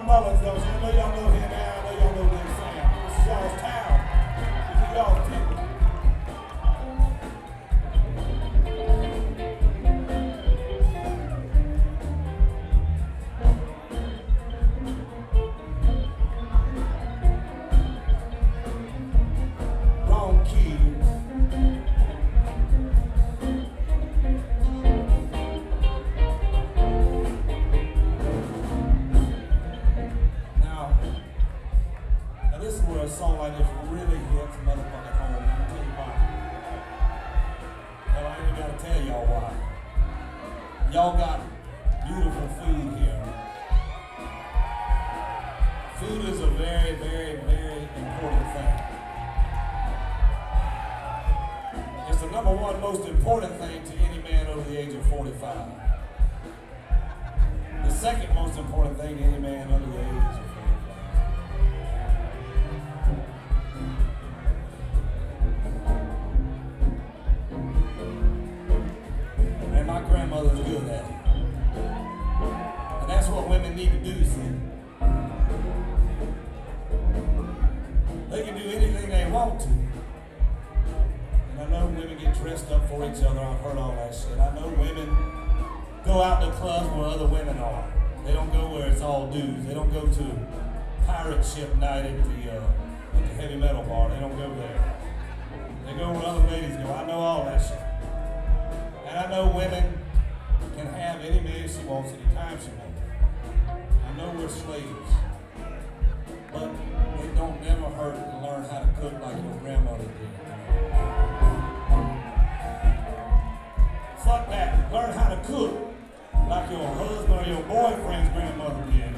Mullins, don't you? I know y'all know him, man. I know y'all know Big Sam. This is y'all's town. This is y'all's people. Wrong key. Now this is where a song like this really hits motherfucking home. I'll tell you why. Hell, I ain't gotta tell y'all why. Y'all got beautiful food here. Food is a very, very, very important thing. It's the number one most important thing to any man over the age of 45. The second most important thing to any man under the age of 45. And my grandmother's good at it. And that's what women need to do, see. They can do anything they want to. And I know women get dressed up for each other. I've heard all that shit. I know women go out to clubs where other women are. They don't go where it's all dudes. They don't go to pirate ship night at the heavy metal bar. They don't go there. They go where other ladies go. I know all that shit. And I know women can have any man she wants anytime she wants. I know we're slaves. But it don't never hurt to learn how to cook like your grandmother did. Fuck that. Learn how to cook like your husband or your boyfriend's grandmother did.